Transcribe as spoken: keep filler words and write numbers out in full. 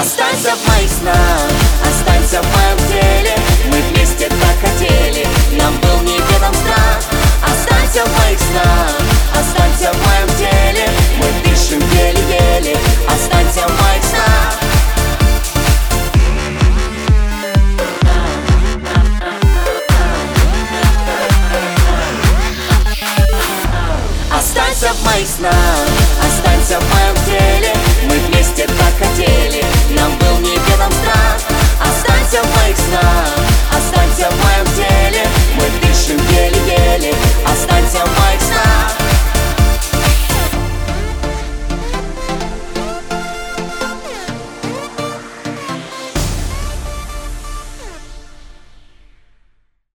Останься в моих снах, останься в моем теле. Мы вместе так хотели, нам был неведом страх. Останься в моих снах, останься в моем теле. Мы дышим еле-еле, останься в моих снах. Останься в моих снах, останься в моем теле. Мы вместе так хотели, нам был неведом страх. Останься в моих снах, останься в моем теле. Мы дышим еле-еле.